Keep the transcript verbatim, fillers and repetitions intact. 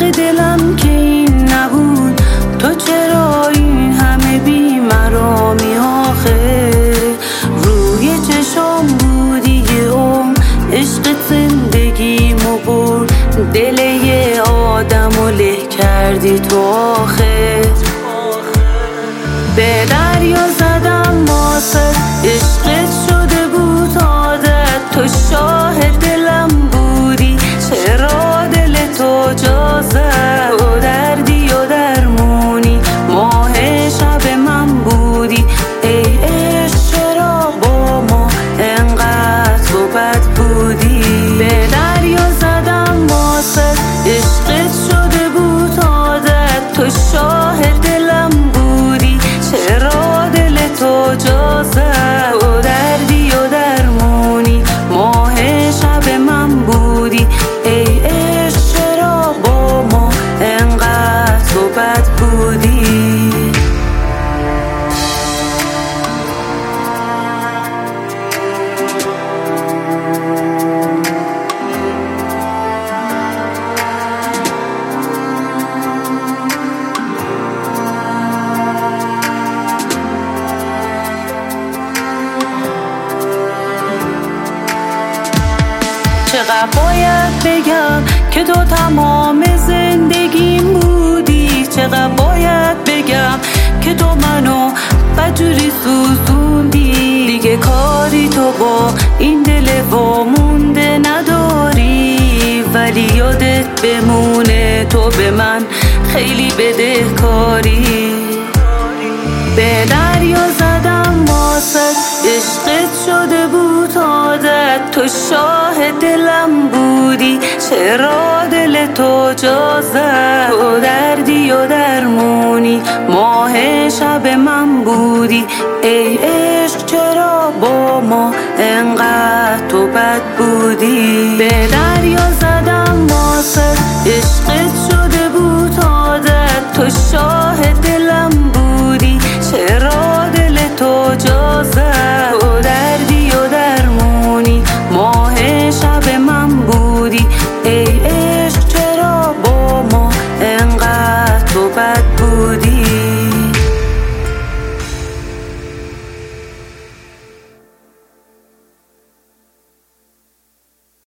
حق دلم که این نبود، تو چرا این همه بی‌مرامی آخه؟ روی چشام بودی یه عمر، عشق زندگیمو برد، دل یه آدمو له کردی تو آخه. به دریا زدم واسه عشقت شده بود عادت، تو شاه دلم بودی چرا دل تو جا زد؟ تو دردی و درمونی ماه شب من بودی، ای عشق چرا با ما انقدر تو بد بودی؟ به دریا زدم واسه عشقت شده بود عادت، تو شاه دلم بودی چرا دل تو جا زد؟ تو دردی و درمونی ماه شب من بودی، ای عشق چرا با ما انقدر تو بد بودی؟ چقدر باید بگم که تو تمام زندگیم بودی، چقدر باید بگم که تو منو بدجوری سوزوندی، دیگه کاری تو با این دل وامونده نداری، ولی یادت بمونه تو به من خیلی بدهکاری. به دریا زدم واسه عشقت شده بود عادت، تو شاه دلم بودی چرا دل تو جا زد؟ تو دردی و درمونی ماه شب من بودی، ای عشق چرا با ما انقدر تو بد بودی؟ به دریا زدم واسه عشقت